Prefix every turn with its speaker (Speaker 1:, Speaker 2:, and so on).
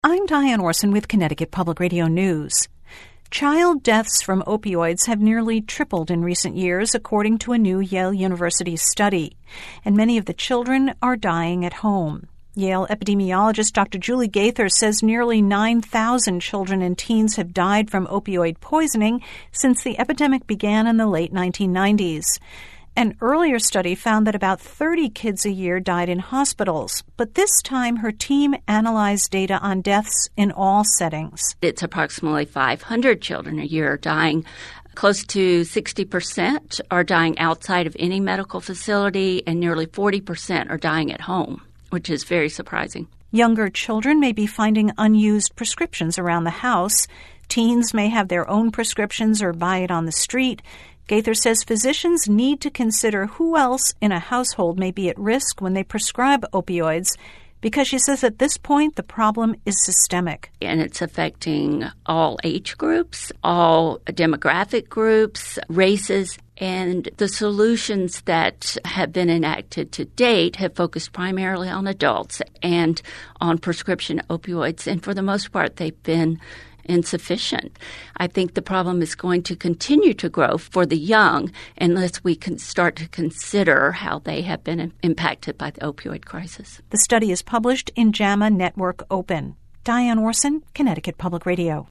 Speaker 1: I'm Diane Orson with Connecticut Public Radio News. Child deaths from opioids have nearly tripled in recent years, according to a new Yale University study, and many of the children are dying at home. Yale epidemiologist Dr. Julie Gaither says nearly 9,000 children and teens have died from opioid poisoning since the epidemic began in the late 1990s. An earlier study found that about 30 kids a year died in hospitals, but this time her team analyzed data on deaths in all settings.
Speaker 2: It's approximately 500 children a year dying. Close to 60% are dying outside of any medical facility, and nearly 40% are dying at home, which is very surprising.
Speaker 1: Younger children may be finding unused prescriptions around the house. Teens may have their own prescriptions or buy it on the street. Gaither says physicians need to consider who else in a household may be at risk when they prescribe opioids, because she says at this point the problem is systemic.
Speaker 2: And it's affecting all age groups, all demographic groups, races, and the solutions that have been enacted to date have focused primarily on adults and on prescription opioids, and for the most part they've been insufficient. I think the problem is going to continue to grow for the young unless we can start to consider how they have been impacted by the opioid crisis.
Speaker 1: The study is published in JAMA Network Open. Diane Orson, Connecticut Public Radio.